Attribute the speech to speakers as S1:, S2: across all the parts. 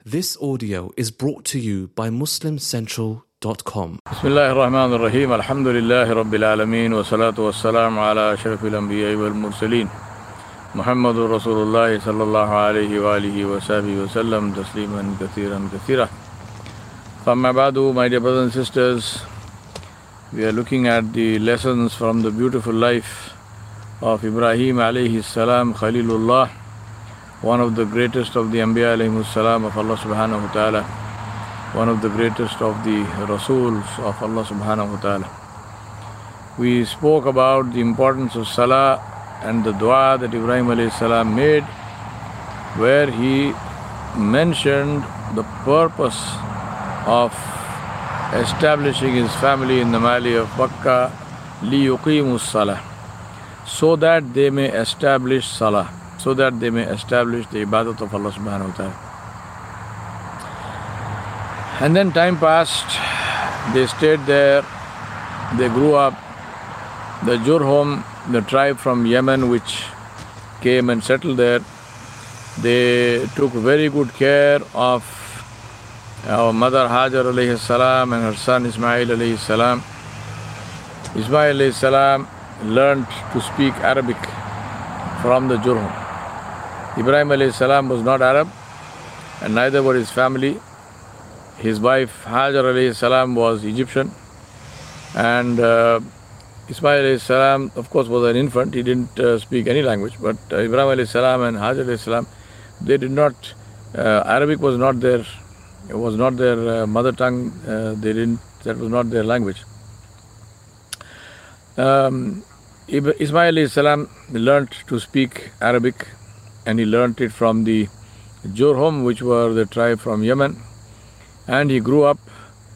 S1: This audio is brought to you by MuslimCentral.com.
S2: Bismillah ar-Rahman ar-Rahim. Alhamdulillahi Rabbil Alameen. Wa salatu wa salam ala ashrafil anbiya wal mursaleen. Muhammadur Rasulullah sallallahu alayhi wa alihi wa sahbihi wa sallam. Tasliman kathiran kathira. Amma ba'du, my dear brothers and sisters, we are looking at the lessons from the beautiful life of Ibrahim alayhi salam, Khalilullah, one of the greatest of the Anbiya alayhi salam of Allah subhanahu wa ta'ala, one of the greatest of the Rasuls of Allah subhanahu wa ta'ala. We spoke about the importance of Salah and the dua that Ibrahim alayhi salam made, where he mentioned the purpose of establishing his family in the valley of Makkah, لِيُقِيمُوا الصَّلَاةِ, so that they may establish Salah, so that they may establish the ibadat of Allah subhanahu wa ta'ala. And then time passed, they stayed there, they grew up. The Jurhum, the tribe from Yemen which came and settled there, they took very good care of our mother Hajar alayhi salam and her son Ismail alayhi salam. Ismail alayhi salam learned to speak Arabic from the Jurhum. Ibrahim alayhi salam was not Arab, and neither were his family. His wife Hajar alayhi salam was Egyptian, and Ismail alayhi salam, of course, was an infant. He didn't speak any language, but Ibrahim alayhi salam and Hajar alayhi salam, they did not, Arabic was not their mother tongue. That was not their language. Ismail alayhi salam learnt to speak Arabic, and he learnt it from the Jurhum, which were the tribe from Yemen. And he grew up.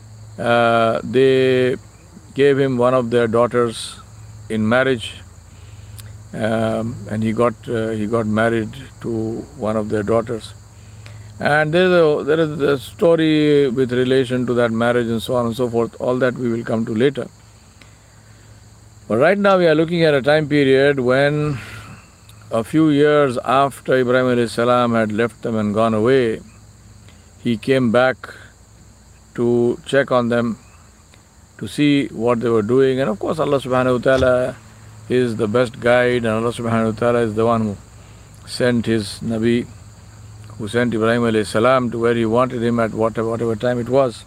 S2: They gave him one of their daughters in marriage, and he got married to one of their daughters. And there is a story with relation to that marriage and so on and so forth. All that we will come to later. But right now we are looking at a time period when, a few years after Ibrahim alayhi salam had left them and gone away, he came back to check on them, to see what they were doing. And of course Allah subhanahu wa ta'ala is the best guide, and Allah subhanahu wa ta'ala is the one who sent his Nabi, who sent Ibrahim alayhi salam to where he wanted him at whatever time it was.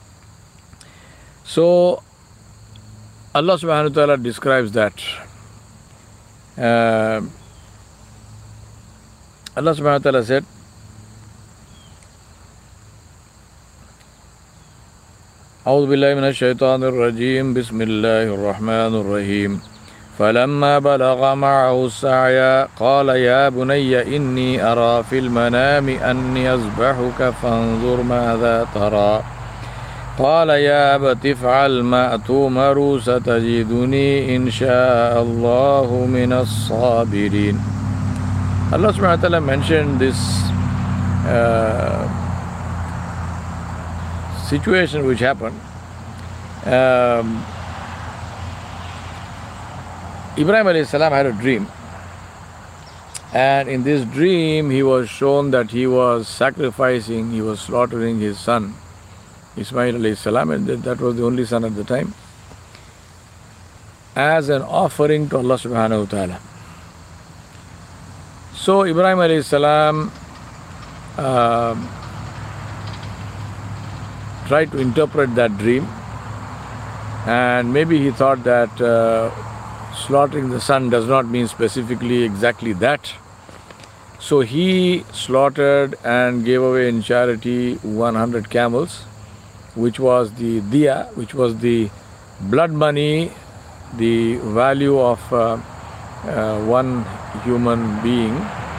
S2: So Allah subhanahu wa ta'ala describes that. Allah subhanahu wa ta'ala said, أعوذ بالله من الشيطان الرجيم بسم الله الرحمن الرحيم فلما بلغ معه السعي قال يا بني إني أرى في المنام أني أذبحك فانظر ماذا ترى قال يا أبت افعل ما تؤمر ستجدني إن شاء الله من الصابرين. Allah subhanahu wa ta'ala mentioned this situation which happened. Ibrahim alayhi salam had a dream, and in this dream he was shown that he was sacrificing, he was slaughtering his son Ismail alayhi salam, and that was the only son at the time, as an offering to Allah subhanahu wa ta'ala. So Ibrahim alayhi salam tried to interpret that dream, and maybe he thought that slaughtering the son does not mean specifically exactly that. So he slaughtered and gave away in charity 100 camels, which was the diya, which was the blood money, the value of one human being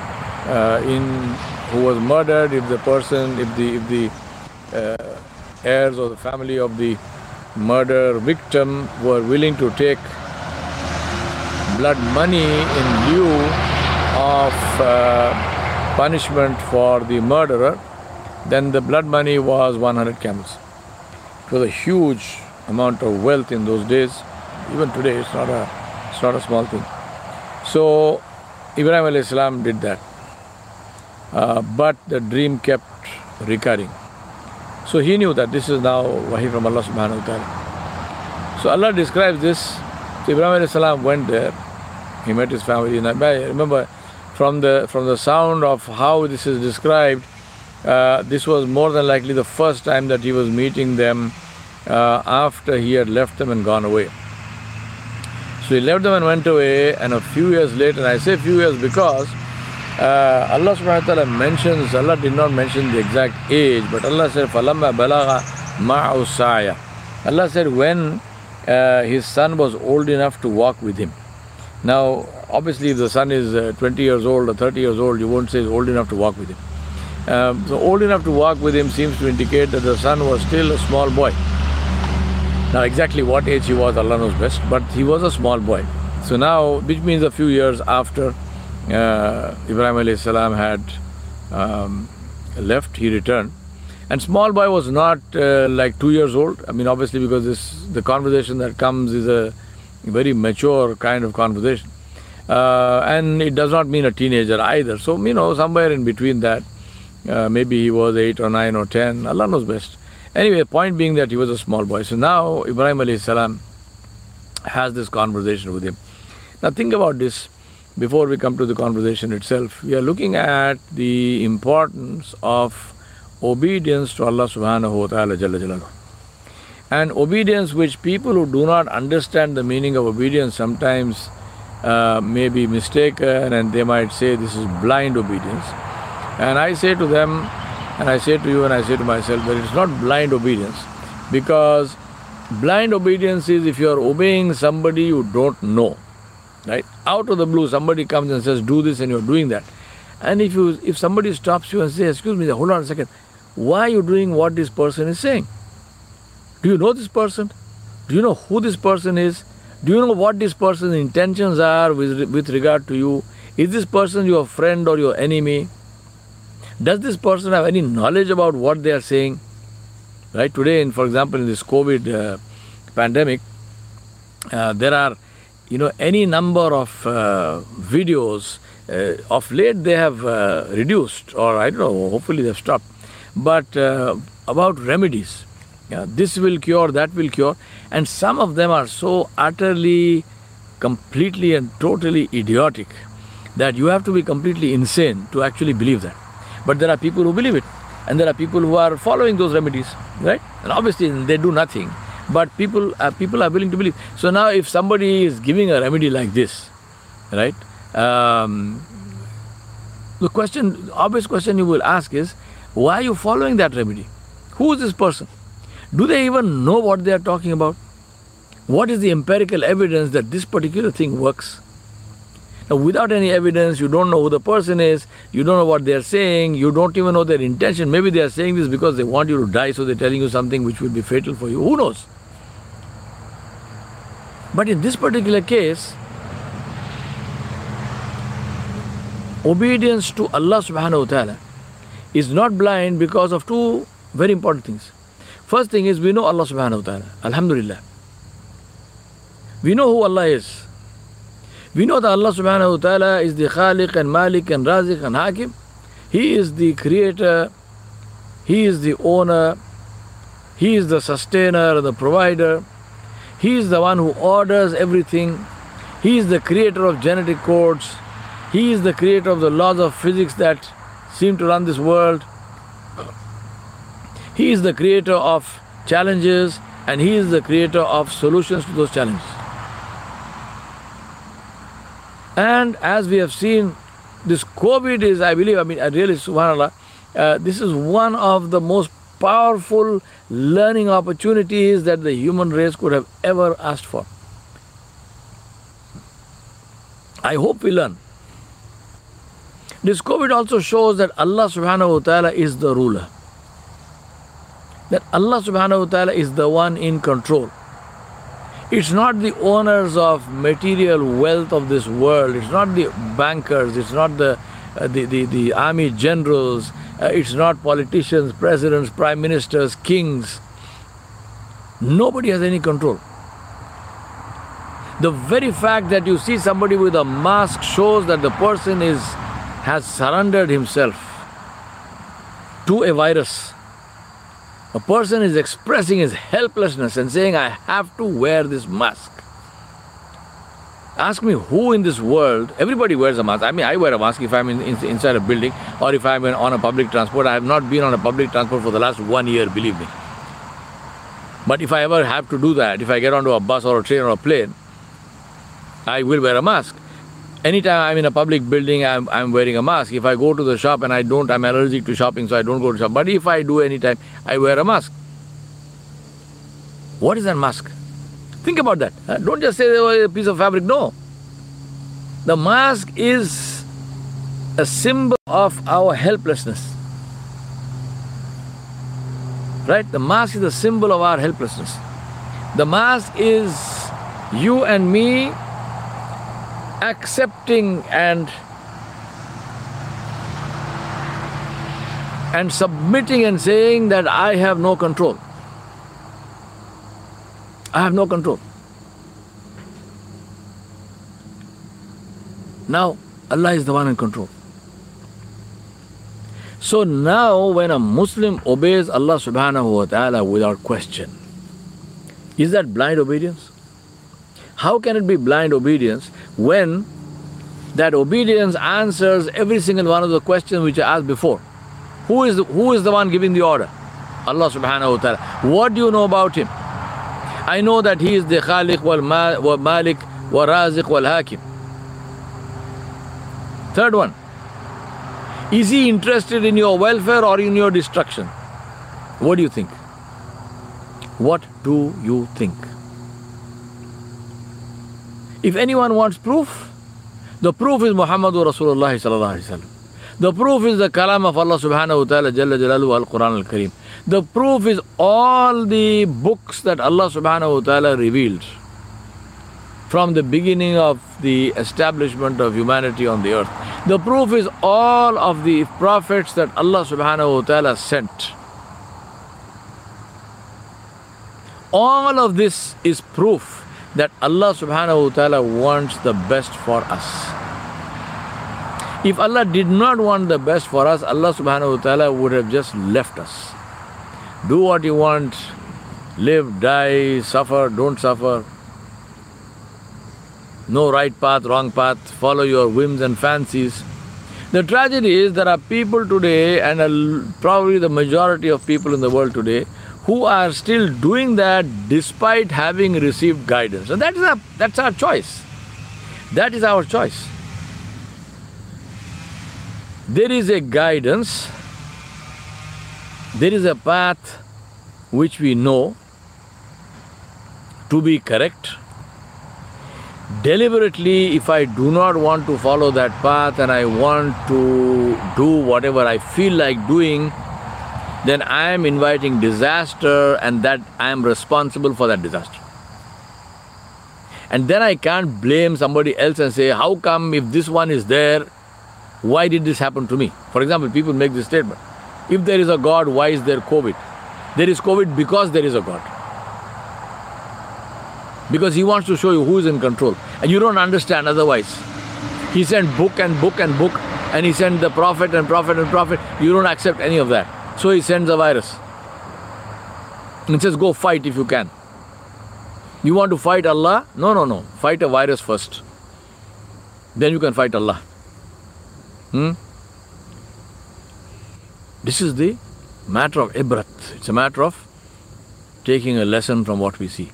S2: who was murdered. If the heirs or the family of the murder victim were willing to take blood money in lieu of punishment for the murderer, then the blood money was 100 camels. It was a huge amount of wealth in those days. Even today, it's not a small thing. So Ibrahim alayhi salam did that. But the dream kept recurring. So he knew that this is now wahi from Allah subhanahu wa ta'ala. So Allah describes this. So Ibrahim alayhi salam went there. He met his family. And I remember from the sound of how this is described, this was more than likely the first time that he was meeting them after he had left them and gone away. So he left them and went away, and a few years later, and I say few years because Allah subhanahu wa ta'ala mentions, Allah did not mention the exact age, but Allah said, فَلَمَّا بَلَغَ مَعُ السَّعْيَ. Allah said when his son was old enough to walk with him. Now, obviously, if the son is 20 years old or 30 years old, you won't say he's old enough to walk with him. So old enough to walk with him seems to indicate that the son was still a small boy. Now, exactly what age he was, Allah knows best, but he was a small boy. So now, which means a few years after Ibrahim alayhi salam had left, he returned. And small boy was not like 2 years old. I mean, obviously, because the conversation that comes is a very mature kind of conversation. And it does not mean a teenager either. So, somewhere in between that, maybe he was 8 or 9 or 10, Allah knows best. Anyway, point being that he was a small boy. So now Ibrahim alayhi salam has this conversation with him. Now think about this before we come to the conversation itself. We are looking at the importance of obedience to Allah subhanahu wa ta'ala jalla jalaluhu. And obedience which people who do not understand the meaning of obedience sometimes may be mistaken, and they might say this is blind obedience. And I say to them, and I say to you and I say to myself that it's not blind obedience, because blind obedience is if you are obeying somebody you don't know, right? Out of the blue somebody comes and says do this and you're doing that. And if somebody stops you and says, excuse me, hold on a second, why are you doing what this person is saying? Do you know this person? Do you know who this person is? Do you know what this person's intentions are with regard to you? Is this person your friend or your enemy? Does this person have any knowledge about what they are saying? Right? Today, for example, in this COVID pandemic, there are, any number of videos. Of late, they have reduced, or I don't know, hopefully they've stopped. But about remedies. This will cure, that will cure. And some of them are so utterly, completely and totally idiotic that you have to be completely insane to actually believe that. But there are people who believe it. And there are people who are following those remedies, right? And obviously they do nothing. But people are willing to believe. So now if somebody is giving a remedy like this, right? The obvious question you will ask is, why are you following that remedy? Who is this person? Do they even know what they are talking about? What is the empirical evidence that this particular thing works? Now, without any evidence, you don't know who the person is, you don't know what they are saying, you don't even know their intention. Maybe they are saying this because they want you to die, so they're telling you something which will be fatal for you. Who knows? But in this particular case, obedience to Allah subhanahu wa ta'ala is not blind because of two very important things. First thing is, we know Allah subhanahu wa ta'ala. Alhamdulillah. We know who Allah is. We know that Allah subhanahu wa ta'ala is the Khaliq and Malik and Razik and Hakim. He is the creator, He is the owner, He is the sustainer, the provider. He is the one who orders everything. He is the creator of genetic codes. He is the creator of the laws of physics that seem to run this world. He is the creator of challenges, and He is the creator of solutions to those challenges. And as we have seen, this COVID is, I believe, really, subhanAllah, this is one of the most powerful learning opportunities that the human race could have ever asked for. I hope we learn. This COVID also shows that Allah subhanahu wa ta'ala is the ruler. That Allah subhanahu wa ta'ala is the one in control. It's not the owners of material wealth of this world. It's not the bankers. It's not the army generals. It's not politicians, presidents, prime ministers, kings. Nobody has any control. The very fact that you see somebody with a mask shows that the person has surrendered himself to a virus. A person is expressing his helplessness and saying, I have to wear this mask. Ask me who in this world, everybody wears a mask. I mean, I wear a mask if I'm inside a building or if I'm on a public transport. I have not been on a public transport for the last 1 year, believe me. But if I ever have to do that, if I get onto a bus or a train or a plane, I will wear a mask. Anytime I'm in a public building, I'm wearing a mask. If I go to the shop and I'm allergic to shopping, so I don't go to shop. But if I do anytime, I wear a mask. What is that mask? Think about that. Don't just say a piece of fabric. No. The mask is a symbol of our helplessness. Right? The mask is a symbol of our helplessness. The mask is you and me accepting and submitting and saying that I have no control. I have no control. Now, Allah is the one in control. So now when a Muslim obeys Allah subhanahu wa ta'ala without question, is that blind obedience? How can it be blind obedience when that obedience answers every single one of the questions which I asked before? Who is the one giving the order? Allah subhanahu wa ta'ala. What do you know about him? I know that he is the Khaliq wal Malik wal Raziq wal Hakim. Third one. Is he interested in your welfare or in your destruction? What do you think? What do you think? If anyone wants proof, the proof is Muhammadur Rasulullah sallallahu alaihi wasallam. The proof is the kalam of Allah subhanahu wa ta'ala Jalla Jalaluhu al-Quran al-Kareem. The proof is all the books that Allah subhanahu wa ta'ala revealed from the beginning of the establishment of humanity on the earth. The proof is all of the prophets that Allah subhanahu wa ta'ala sent. All of this is proof that Allah subhanahu wa ta'ala wants the best for us. If Allah did not want the best for us, Allah subhanahu wa ta'ala would have just left us. Do what you want, live, die, suffer, don't suffer. No right path, wrong path, follow your whims and fancies. The tragedy is there are people today, and probably the majority of people in the world today, who are still doing that despite having received guidance. And that's our choice. That is our choice. There is a guidance, there is a path which we know to be correct. Deliberately, if I do not want to follow that path and I want to do whatever I feel like doing, then I am inviting disaster, and that I am responsible for that disaster. And then I can't blame somebody else and say, how come if this one is there, why did this happen to me? For example, people make this statement. If there is a God, why is there COVID? There is COVID because there is a God. Because He wants to show you who is in control. And you don't understand otherwise. He sent book and book and book, and He sent the prophet and prophet and prophet. You don't accept any of that. So He sends a virus. And says, go fight if you can. You want to fight Allah? No. Fight a virus first. Then you can fight Allah. This is the matter of ibrat. It's a matter of taking a lesson from what we see.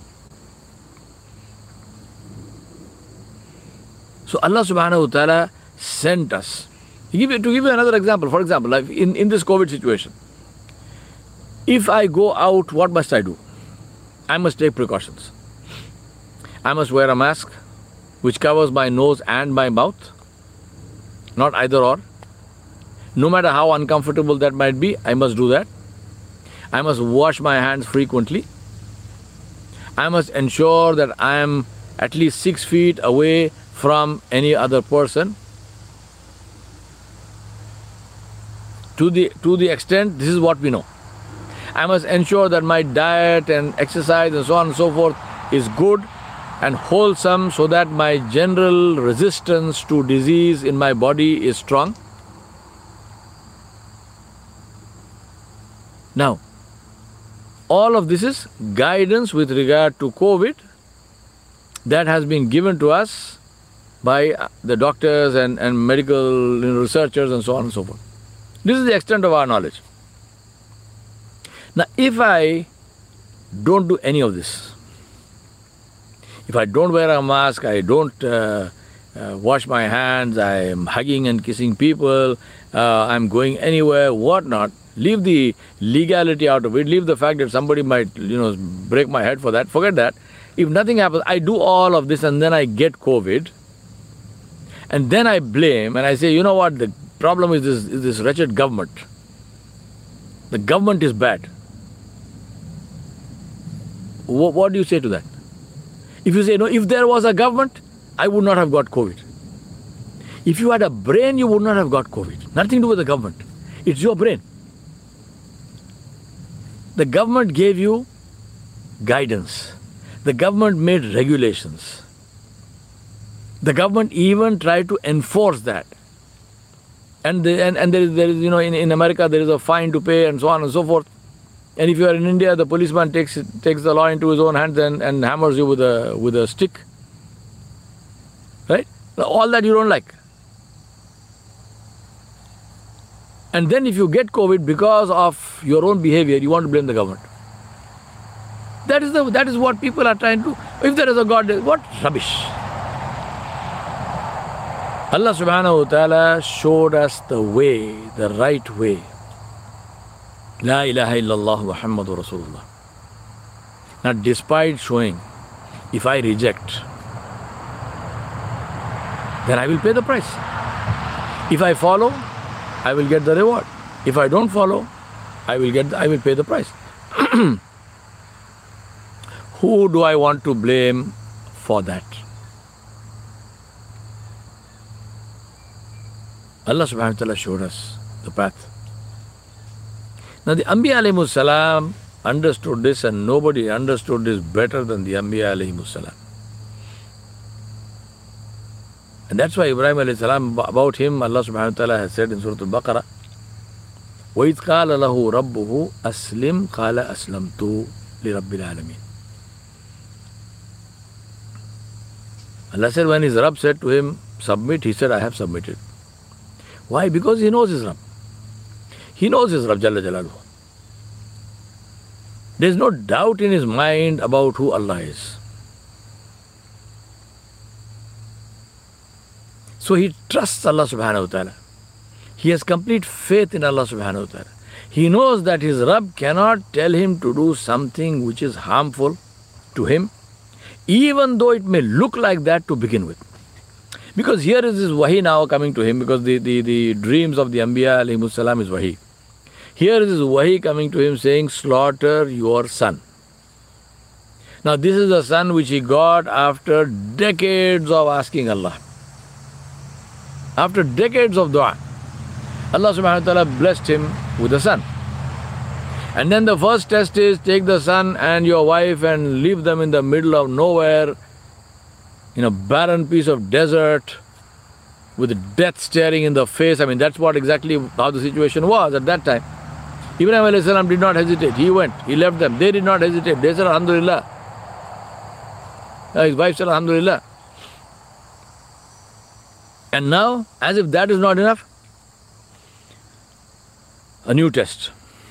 S2: So Allah subhanahu wa ta'ala sent us. To give you another example, for example, like in this COVID situation, if I go out, what must I do? I must take precautions. I must wear a mask which covers my nose and my mouth, not either or. No matter how uncomfortable that might be, I must do that. I must wash my hands frequently. I must ensure that I am at least 6 feet away from any other person. To the extent, this is what we know. I must ensure that my diet and exercise and so on and so forth is good and wholesome, so that my general resistance to disease in my body is strong. Now, all of this is guidance with regard to COVID that has been given to us by the doctors and medical researchers and so on and so forth. This is the extent of our knowledge. Now, if I don't do any of this, if I don't wear a mask, I don't wash my hands, I am hugging and kissing people, I'm going anywhere, whatnot, leave the legality out of it, leave the fact that somebody might, break my head for that, forget that. If nothing happens, I do all of this and then I get COVID, and then I blame and I say, you know what, the problem is this wretched government. The government is bad. What do you say to that? If you say, no, if there was a government, I would not have got COVID. If you had a brain, you would not have got COVID. Nothing to do with the government. It's your brain. The government gave you guidance. The government made regulations. The government even tried to enforce that. And there is in America there is a fine to pay and so on and so forth. And if you are in India, the policeman takes the law into his own hands and hammers you with a stick. Right? All that you don't like. And then if you get COVID because of your own behavior, you want to blame the government. That is what people are trying to do. If there is a God, what rubbish. Allah subhanahu wa ta'ala showed us the way, the right way. La ilaha illallah Muhammadur Rasulullah. Now, despite showing, if I reject, then I will pay the price. If I follow, I will get the reward. If I don't follow, I will pay the price. Who do I want to blame for that? Allah subhanahu wa ta'ala showed us the path. Now the Anbiya alayhimus salam understood this, and nobody understood this better than the Anbiya alayhimus salam. And that's why Ibrahim alayhi salam, about him, Allah subhanahu wa ta'ala has said in Surah Al-Baqarah, وَإِذْ قَالَ لَهُ رَبُّهُ أَسْلِمْ قَالَ أَسْلَمْتُ لِرَبِّ الْعَالَمِينَ. Allah said when his Rabb said to him, submit, he said, I have submitted. Why? Because he knows his Rabb. He knows his Rabb Jalla Jalaluhu. There is no doubt in his mind about who Allah is. So he trusts Allah subhanahu wa ta'ala. He has complete faith in Allah subhanahu wa ta'ala. He knows that his Rabb cannot tell him to do something which is harmful to him, even though it may look like that to begin with. Because here is this wahi now coming to him, because the dreams of the Anbiya alayhimus salam is wahi. Here is this wahi coming to him saying, slaughter your son. Now this is the son which he got after decades of asking Allah. After decades of dua, Allah subhanahu wa ta'ala blessed him with a son. And then the first test is, take the son and your wife and leave them in the middle of nowhere, in a barren piece of desert, with death staring in the face. I mean, that's what exactly how the situation was at that time. Ibrahim alayhi salam did not hesitate. He went, he left them. They did not hesitate. They said, Alhamdulillah. His wife said, Alhamdulillah. And now, as if that is not enough, a new test.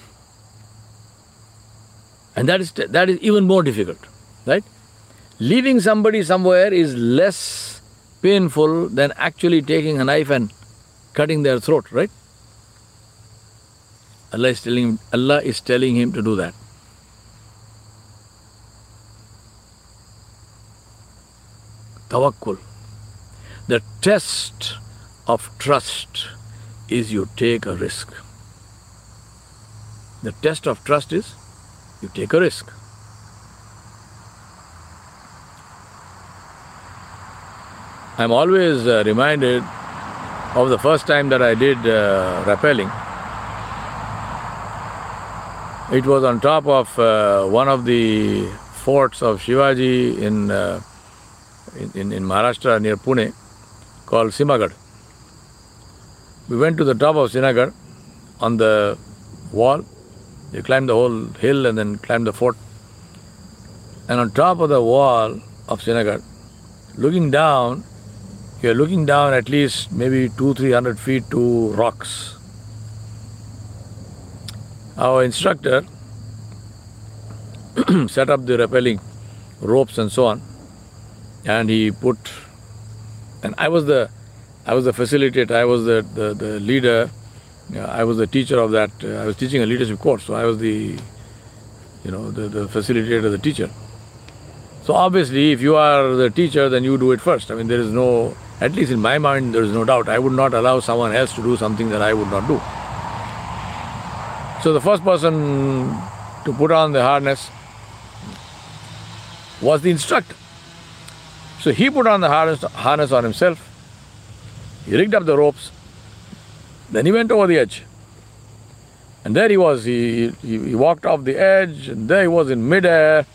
S2: And that is even more difficult, right? Leaving somebody somewhere is less painful than actually taking a knife and cutting their throat, right? Allah is telling him to do that. Tawakkul. The test of trust is you take a risk. The test of trust is you take a risk. I'm always reminded of the first time that I did rappelling. It was on top of one of the forts of Shivaji in Maharashtra near Pune, called Simagad. We went to the top of Simagad. On the wall You climb the whole hill and then climb the fort. And on top of the wall of Srinagar, looking down, you're looking down at least maybe 200-300 feet to rocks. Our instructor set up the rappelling ropes and so on, and he put, and I was the facilitator, I was the leader, I was the teacher of that. I was teaching a leadership course, so I was the facilitator, the teacher. So obviously, if you are the teacher, then you do it first. I mean, there is no, at least in my mind, there is no doubt. I would not allow someone else to do something that I would not do. So the first person to put on the harness was the instructor. So he put on the harness on himself. He rigged up the ropes. Then he went over the edge. And there he was. He walked off the edge, and there he was in midair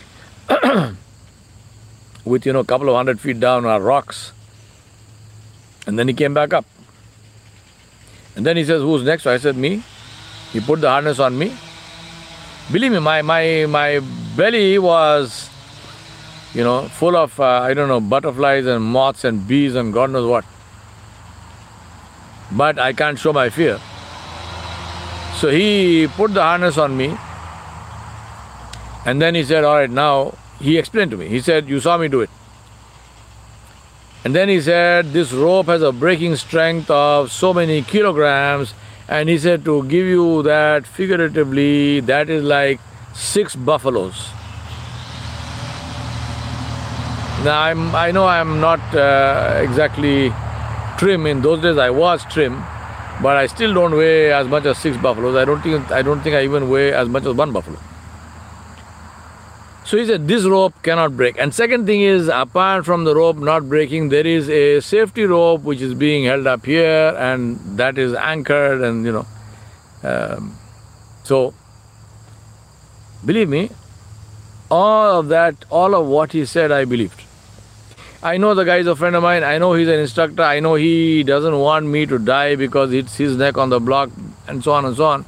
S2: with, a couple of 100 feet down are rocks. And then he came back up. And then he says, "Who's next?" So I said, "Me." He put the harness on me. Believe me, my belly was, full of, butterflies and moths and bees and God knows what. But I can't show my fear. So he put the harness on me. And then he said, "All right, now," he explained to me. He said, "You saw me do it." And then he said, "This rope has a breaking strength of so many kilograms." And he said, to give you that figuratively, that is like 6 buffaloes. Now, I know I'm not exactly trim. In those days I was trim, but I still don't weigh as much as 6 buffaloes. I don't think I even weigh as much as 1 buffalo. So he said, this rope cannot break. And second thing is, apart from the rope not breaking, there is a safety rope which is being held up here, and that is anchored, and so believe me, all of what he said, I believed. I know the guy is a friend of mine. I know he's an instructor. I know he doesn't want me to die because it's his neck on the block, and so on and so on.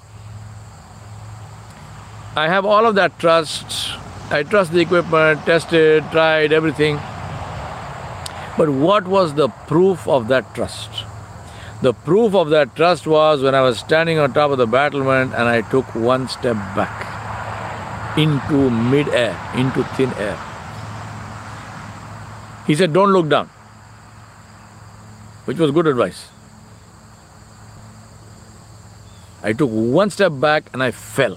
S2: I have all of that trust. I trust the equipment, tested, tried, everything. But what was the proof of that trust? The proof of that trust was when I was standing on top of the battlement and I took one step back into mid-air, into thin air. He said, "Don't look down," which was good advice. I took one step back and I fell.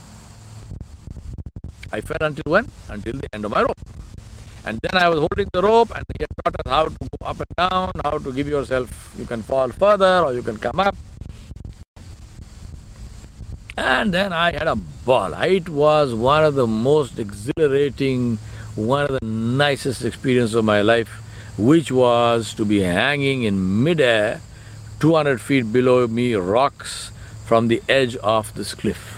S2: I fell until when? Until the end of my rope. And then I was holding the rope, and he had taught us how to go up and down, how to give yourself, you can fall further or you can come up. And then I had a ball. It was one of the most exhilarating, one of the nicest experiences of my life, which was to be hanging in midair, 200 feet below me, rocks from the edge of this cliff.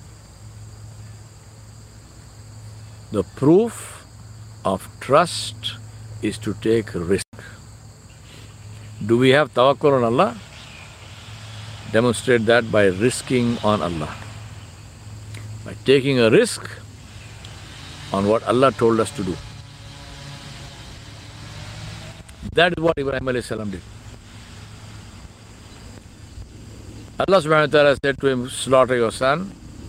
S2: The proof of trust is to take risk. Do we have tawakkul on Allah? Demonstrate that by risking on Allah. By taking a risk on what Allah told us to do. That is what Ibrahim alayhi salam did. Allah subhanahu wa ta'ala said to him, "Slaughter your son."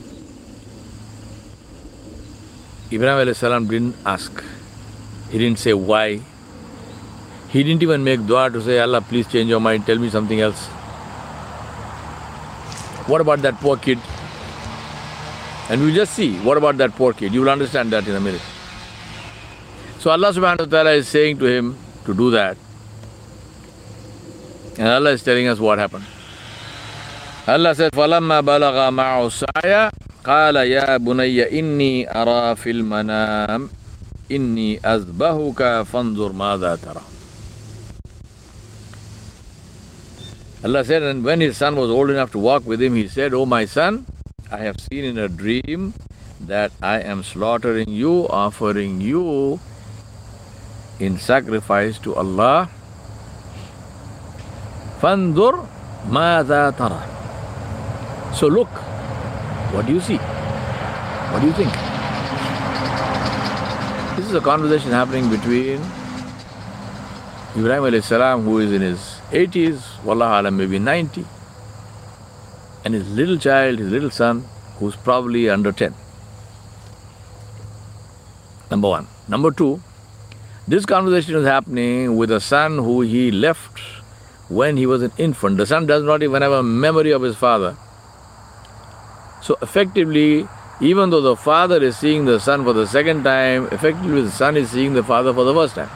S2: Ibrahim alayhi salam didn't ask. He didn't say why. He didn't even make dua to say, "Allah, please change your mind, tell me something else." What about that poor kid? And we'll just see, what about that poor kid? You will understand that in a minute. So Allah subhanahu wa ta'ala is saying to him to do that. And Allah is telling us what happened. Allah said, فَلَمَّا بَلَغَ مَعُ السَّعْيَ قَالَ يَا بُنَيَّ إِنِّي أَرَى فِي الْمَنَامِ إِنِّي أَذْبَحُكَ فَانْظُرْ مَاذَا تَرَى. Allah said, and when his son was old enough to walk with him, he said, "O my son, I have seen in a dream that I am slaughtering you, offering you in sacrifice to Allah. فَانْظُرْ مَاذَا تَرَى." So look What do you see? What do you think? This is a conversation happening between Ibrahim alayhi salam, who is in his 80s, wallahu alam, maybe 90, and his little child, his little son, who's probably under 10. Number one. Number two, this conversation is happening with a son who he left when he was an infant. The son does not even have a memory of his father. So effectively, even though the father is seeing the son for the second time, effectively the son is seeing the father for the first time.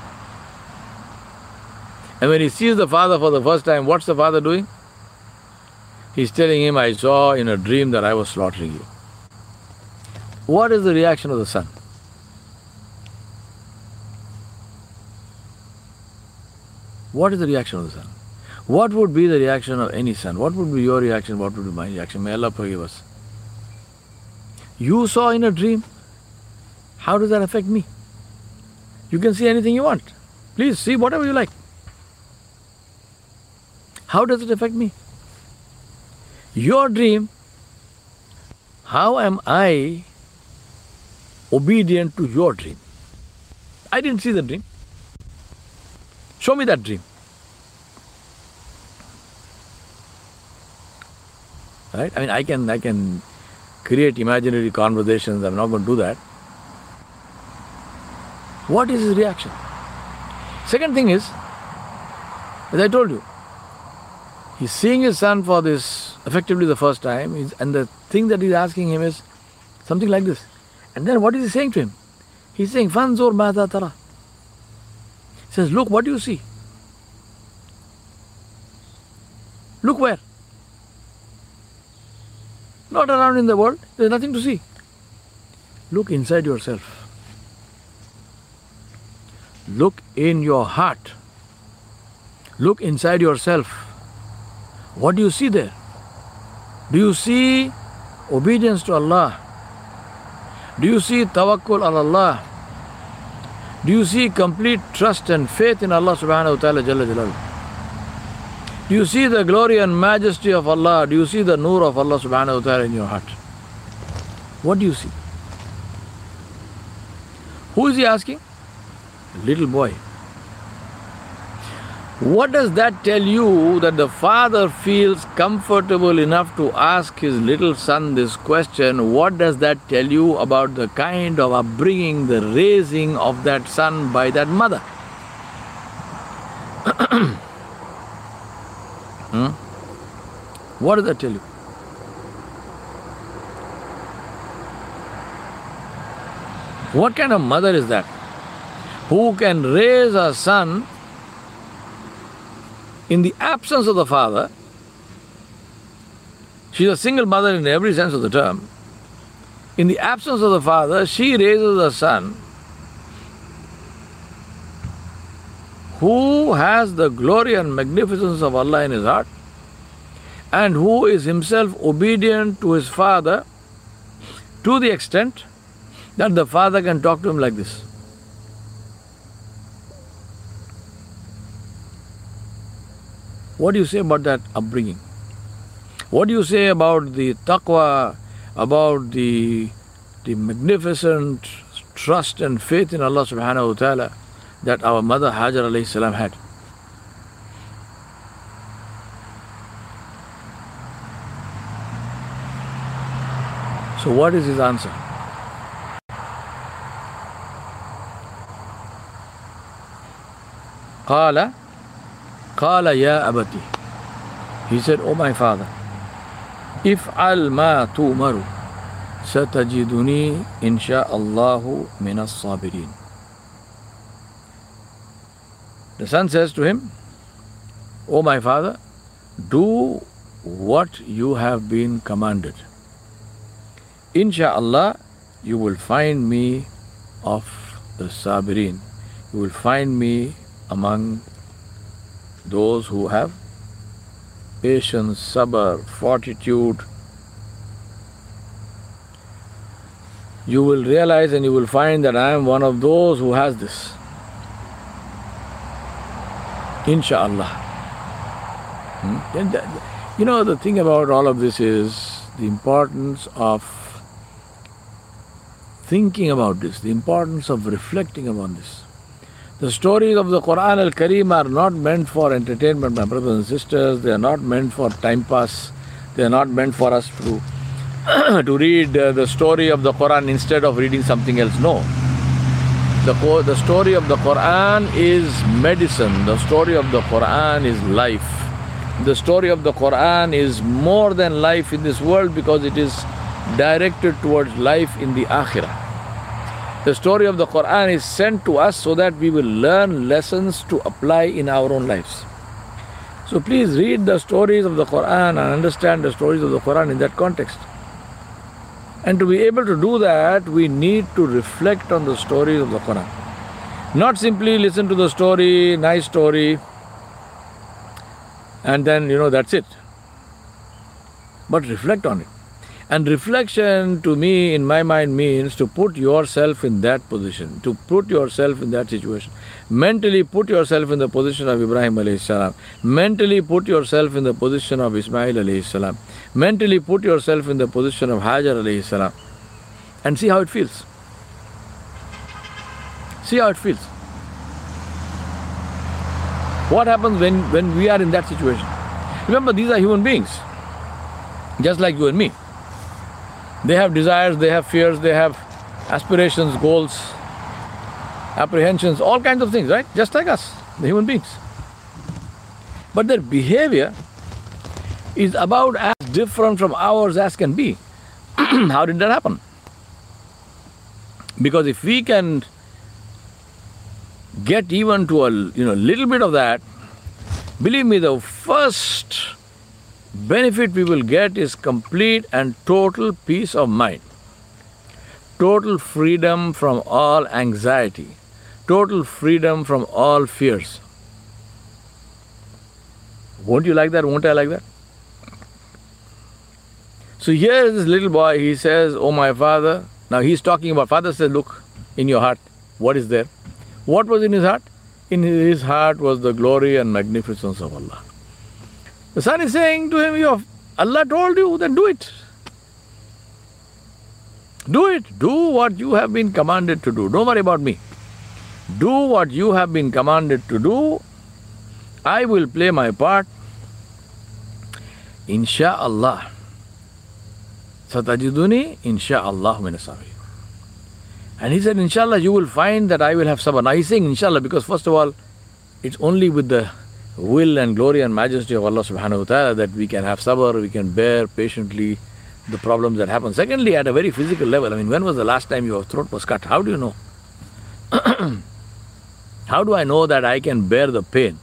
S2: And when he sees the father for the first time, what's the father doing? He's telling him, I saw in a dream that I was slaughtering you. What is the reaction of the son? What is the reaction of the son? What would be the reaction of any son? What would be your reaction? What would be my reaction? May Allah forgive us. You saw in a dream. How does that affect me? You can see anything you want. Please see whatever you like. How does it affect me? Your dream, how am I obedient to your dream? I didn't see the dream. Show me that dream. Right? I mean, I can create imaginary conversations. I'm not going to do that. What is his reaction? Second thing is, as I told you, he's seeing his son for this, effectively the first time, and the thing that he's asking him is something like this. And then what is he saying to him? He's saying, Fanzur madha tara. He says, look, what do you see? Look where? Not around in the world. There's nothing to see. Look inside yourself. Look in your heart. Look inside yourself. What do you see there? Do you see obedience to Allah? Do you see tawakkul on Allah? Do you see complete trust and faith in Allah subhanahu wa ta'ala jalla jalaluhu? Do you see the glory and majesty of Allah? Do you see the nur of Allah subhanahu wa ta'ala in your heart? What do you see? Who is he asking? Little boy. What does that tell you, that the father feels comfortable enough to ask his little son this question? What does that tell you about the kind of upbringing, the raising of that son by that mother? What does that tell you? What kind of mother is that? Who can raise a son in the absence of the father? She's a single mother in every sense of the term. In the absence of the father, she raises a son who has the glory and magnificence of Allah in his heart, and who is himself obedient to his father to the extent that the father can talk to him like this. What do you say about that upbringing? What do you say about the taqwa, about the magnificent trust and faith in Allah subhanahu wa ta'ala that our mother Hajar alayhi salam had? So what is his answer? Qala ya abati. He said, oh my father, if'al ma tu'maru satajiduni insha'Allahu minas sabirin. The son says to him, oh my father, do what you have been commanded. Insha'Allah, you will find me of the sabirin. You will find me among those who have patience, sabr, fortitude. You will realize and you will find that I am one of those who has this. Insha'Allah. You know, the thing about all of this is the importance of thinking about this, the importance of reflecting upon this. The stories of the Quran al-Kareem are not meant for entertainment, my brothers and sisters. They are not meant for time pass. They are not meant for us to read the story of the Quran instead of reading something else. No. The story of the Quran is medicine. The story of the Quran is life. The story of the Quran is more than life in this world because it is directed towards life in the Akhirah. The story of the Quran is sent to us so that we will learn lessons to apply in our own lives. So please read the stories of the Quran and understand the stories of the Quran in that context. And to be able to do that, we need to reflect on the stories of the Quran. Not simply listen to the story, nice story, and then, that's it. But reflect on it. And reflection to me, in my mind, means to put yourself in that position, to put yourself in that situation. Mentally put yourself in the position of Ibrahim alayhi salam. Mentally put yourself in the position of Ismail alayhi salam. Mentally put yourself in the position of Hajar alayhi salam. And see how it feels. See how it feels. What happens when we are in that situation? Remember, these are human beings, just like you and me. They have desires, they have fears, they have aspirations, goals, apprehensions, all kinds of things, right? Just like us, the human beings. But their behavior is about as different from ours as can be. How did that happen? Because if we can get even to a little bit of that, believe me, the first benefit we will get is complete and total peace of mind, total freedom from all anxiety, total freedom from all fears. Won't you like that? Won't I like that? So here is this little boy, he says, "Oh my father." Now he's talking about, father says, "Look, in your heart, what is there?" What was in his heart? In his heart was the glory and magnificence of Allah. The son is saying to him, Allah told you, then do it. Do it. Do what you have been commanded to do. Don't worry about me. Do what you have been commanded to do. I will play my part. Insha'Allah. Satajiduni insha'Allah min as-sabirin. And he said, inshallah, you will find that I will have sabr. Now he's saying inshallah because first of all, it's only with the will and glory and majesty of Allah subhanahu wa ta'ala that we can have sabr, we can bear patiently the problems that happen. Secondly, at a very physical level, when was the last time your throat was cut? How do you know? How do I know that I can bear the pain?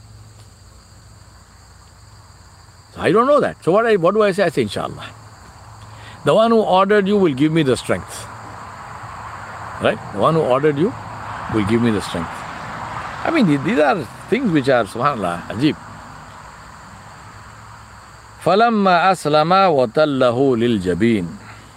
S2: So I don't know that. So what do I say? I say inshallah. The one who ordered you will give me the strength. Right? The one who ordered you will give me the strength. These are things which are, subhanallah, ajib. فَلَمَّا أَسْلَمَا وَتَلَّهُ لِلْجَبِينِ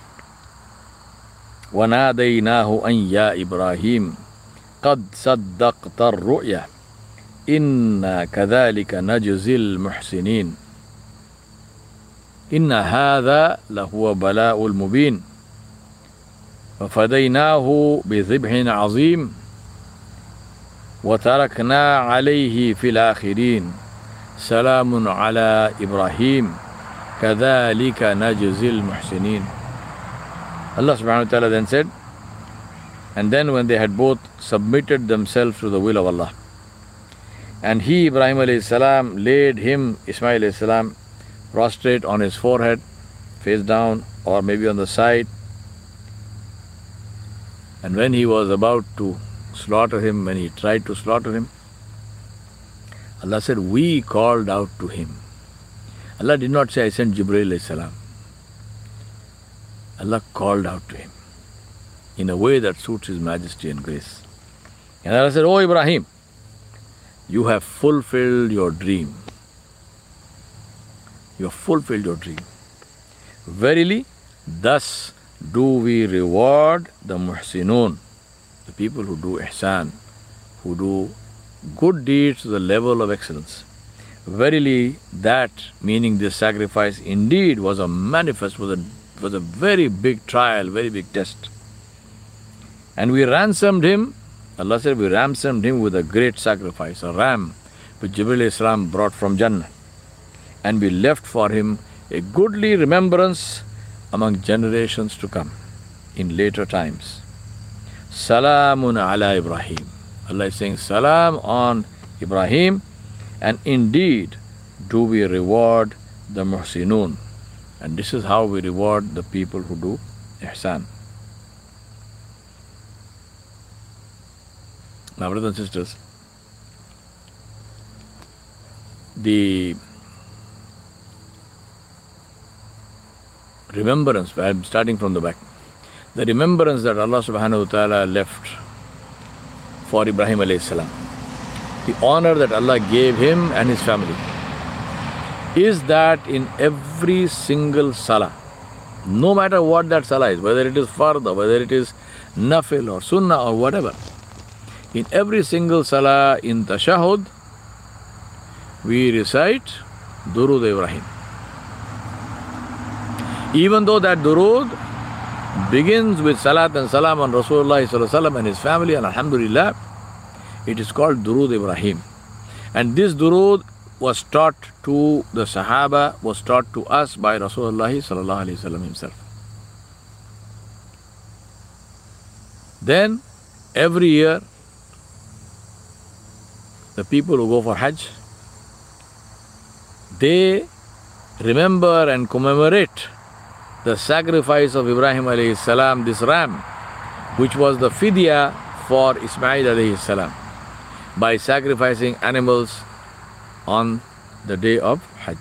S2: وَنَادَيْنَاهُ أَنْ يَا إِبْرَاهِيمُ قَدْ صَدَّقْتَ الرُّؤْيَا إِنَّا كَذَلِكَ نَجْزِي الْمُحْسِنِينَ إِنَّ هَذَا لَهُوَ بَلَاءُ الْمُبِينَ فَفَدَيْنَاهُ بِذِبْحٍ عَظِيمٍ وَتَرَكْنَا عَلَيْهِ فِي الْآخِرِينَ سَلَامٌ عَلَى إِبْرَاهِيمَ كَذَلِكَ نَجْزِي الْمُحْسِنِينَ. Allah subhanahu wa ta'ala then said, and then when they had both submitted themselves to the will of Allah, and he, Ibrahim alayhi salam, laid him, Ismail alayhi salam, prostrate on his forehead, face down, or maybe on the side. And when he was about to slaughter him, when he tried to slaughter him, Allah said, we called out to him. Allah did not say, I sent Jibreel alayhi salam. Allah called out to him in a way that suits His majesty and grace. And Allah said, "Oh Ibrahim, you have fulfilled your dream. You have fulfilled your dream. Verily, thus do we reward the muhsinun, the people who do ihsan, who do good deeds to the level of excellence. Verily, that, meaning this sacrifice, indeed was a manifest, was a It was a very big trial, very big test. And we ransomed him. Allah said, we ransomed him with a great sacrifice, a ram, which Jibreel alayhi salam brought from Jannah. And we left for him a goodly remembrance among generations to come in later times. Salamun ala Ibrahim. Allah is saying, Salam on Ibrahim, and indeed do we reward the muhsinun. And this is how we reward the people who do ihsan. Now, brothers and sisters, the remembrance, I'm starting from the back, the remembrance that Allah subhanahu wa ta'ala left for Ibrahim alayhi salam, the honor that Allah gave him and his family, is that in every single salah, no matter what that salah is, whether it is farda, whether it is nafil or sunnah or whatever, in every single salah in tashahud, we recite Durood Ibrahim. Even though that durood begins with salat and salam on Rasulullah sallallahu alaihi wasallam and his family, and alhamdulillah, it is called Durood Ibrahim. And this durood was taught to the Sahaba, was taught to us by Rasulullah sallallahu alaihi wasallam himself. Then, every year, the people who go for Hajj, they remember and commemorate the sacrifice of Ibrahim alayhi salam, this ram, which was the fidya for Ismail alayhi salam, by sacrificing animals on the day of Hajj.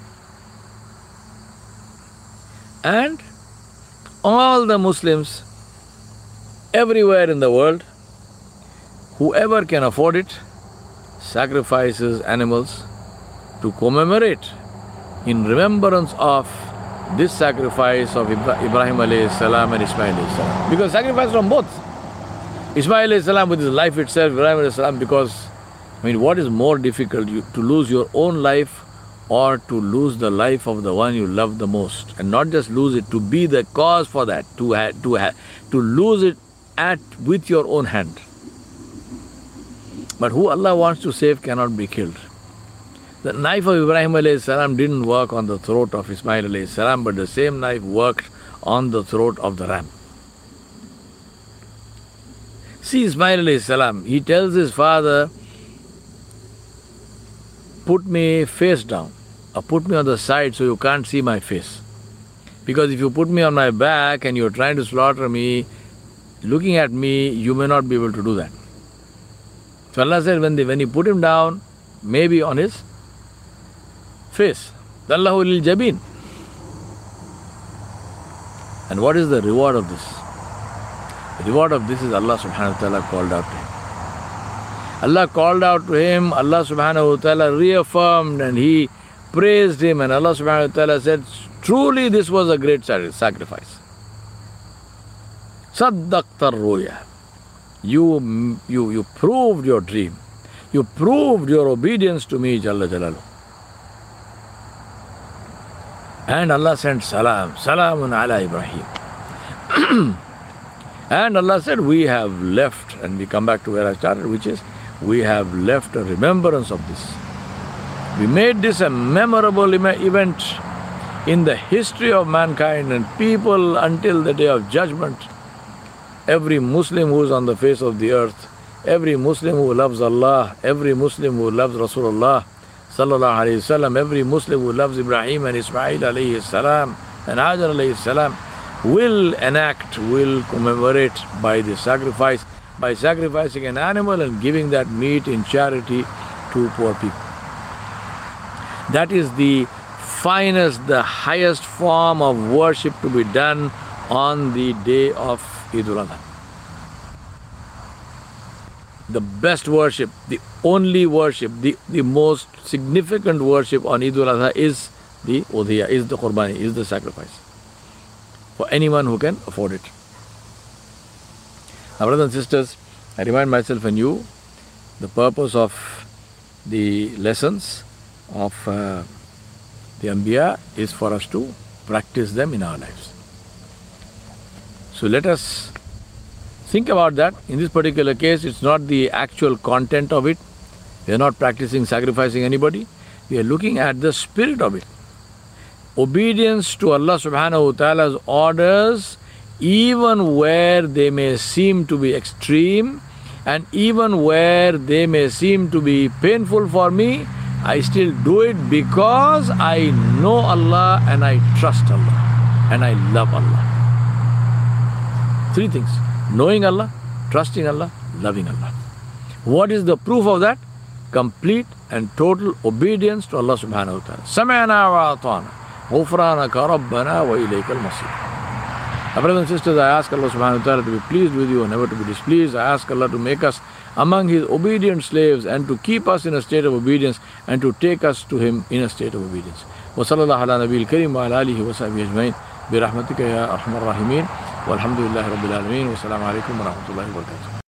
S2: And all the Muslims everywhere in the world, whoever can afford it, sacrifices animals to commemorate in remembrance of this sacrifice of Ibrahim alayhi salam and Ismail alayhi salam. Because sacrifice from both. Ismail alayhi salam with his life itself, Ibrahim alayhi salam, because, what is more difficult, to lose your own life or to lose the life of the one you love the most? And not just lose it, to be the cause for that, to lose it with your own hand. But who Allah wants to save cannot be killed. The knife of Ibrahim alayhi salam didn't work on the throat of Ismail alayhi salam, but the same knife worked on the throat of the ram. See Ismail alayhi salam, he tells his father, put me face down, or put me on the side so you can't see my face. Because if you put me on my back and you're trying to slaughter me, looking at me, you may not be able to do that. So Allah said, when he put him down, maybe on his face. Dallahu lil jabin. And what is the reward of this? The reward of this is Allah subhanahu wa ta'ala called out to him. Allah called out to him, Allah subhanahu wa ta'ala reaffirmed and he praised him, and Allah subhanahu wa ta'ala said, truly this was a great sacrifice. Saddaqta ruya. You proved your dream. You proved your obedience to me, Jalla Jalalu. And Allah sent salam, salamun ala Ibrahim. And Allah said, we have left, and we come back to where I started, which is, we have left a remembrance of this. We made this a memorable event in the history of mankind and people until the day of judgment. Every Muslim who is on the face of the earth, every Muslim who loves Allah, every Muslim who loves Rasulullah sallallahu alayhi wasallam, every Muslim who loves Ibrahim and Ismail alayhi salam and Hajar alayhi salam, will enact, will commemorate by the sacrifice, by sacrificing an animal and giving that meat in charity to poor people. That is the finest, the highest form of worship to be done on the day of Eid al-Adha. The best worship, the only worship, the most significant worship on Eid al-Adha is the udhiyah, is the qurbani, is the sacrifice. For anyone who can afford it. Now, brothers and sisters, I remind myself and you, the purpose of the lessons of the Anbiya is for us to practice them in our lives. So let us think about that. In this particular case, it's not the actual content of it. We are not practicing sacrificing anybody. We are looking at the spirit of it. Obedience to Allah subhanahu wa ta'ala's orders, even where they may seem to be extreme and even where they may seem to be painful for me, I still do it because I know Allah and I trust Allah and I love Allah. 3 things: knowing Allah, trusting Allah, loving Allah. What is the proof of that? Complete and total obedience to Allah subhanahu wa ta'ala. Sami'na wa ata'na, ghufranaka rabbana wa ilaykal masir. My brothers and sisters, I ask Allah subhanahu wa ta'ala to be pleased with you and never to be displeased. I ask Allah to make us among His obedient slaves and to keep us in a state of obedience and to take us to Him in a state of obedience. Wa sallallahu ala nabiyil kareem wa ala alihi wa sahbihi ajma'in bi rahmatika ya arhamar rahimin walhamdulillahi rabbil alameen wa assalamu alaikum wa rahmatullahi wa barakatuh.